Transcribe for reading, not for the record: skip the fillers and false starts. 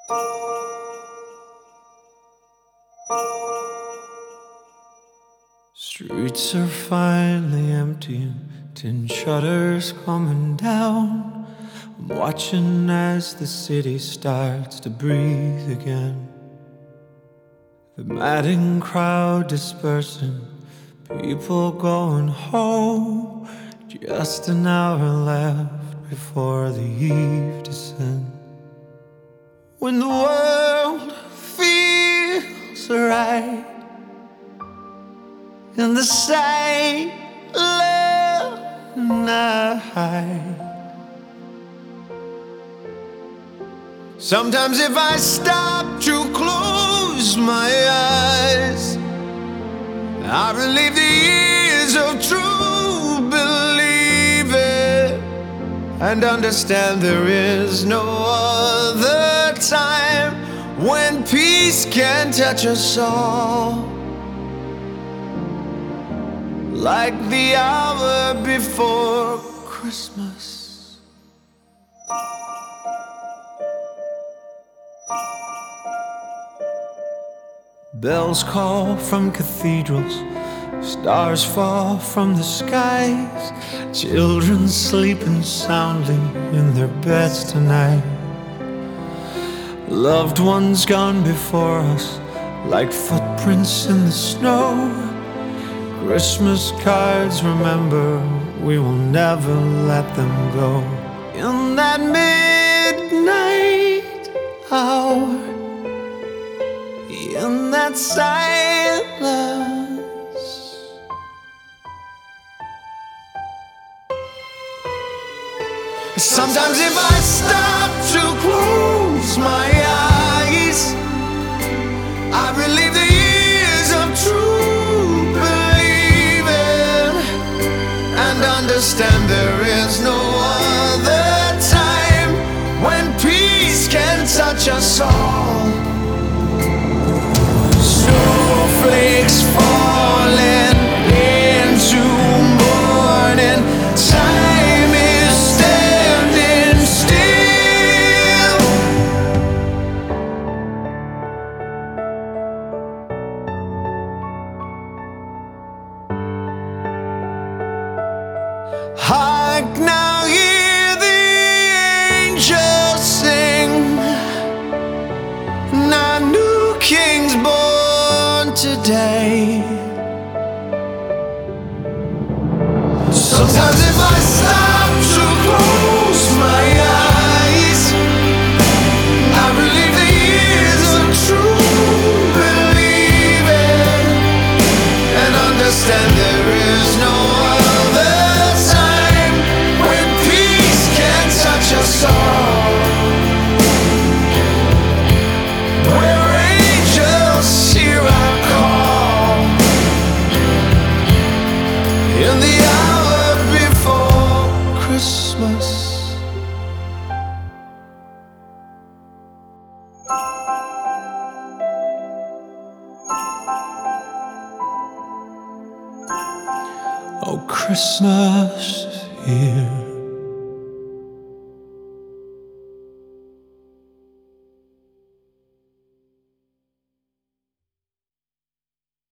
Streets are finally emptying, tin shutters coming down. I'm watching as the city starts to breathe again. The madding crowd dispersing, people going home. Just an hour left before the eve descends. When the world feels right in the silent night. Sometimes if I stop to close my eyes, I relive the years of true believing and understand there is no other time when peace can touch us all, like the hour before Christmas. Bells call from cathedrals, stars fall from the skies, children sleeping soundly in their beds tonight. Loved ones gone before us, like footprints in the snow. Christmas cards, remember, we will never let them go. In that midnight hour, in that silence, sometimes if I stop to close my eyes, I relive the years of true believing and understand there is no other time when peace can touch us all. Snowflakes falling into morning, time is standing still. Hark now, hear the angels sing, now new king's born today. Sometimes if I stop to close my eyes, I relive the years of true believing and understand there is no other time when peace can touch us all, where angels hear our call in the hour before Christmas. Oh, Christmas is here.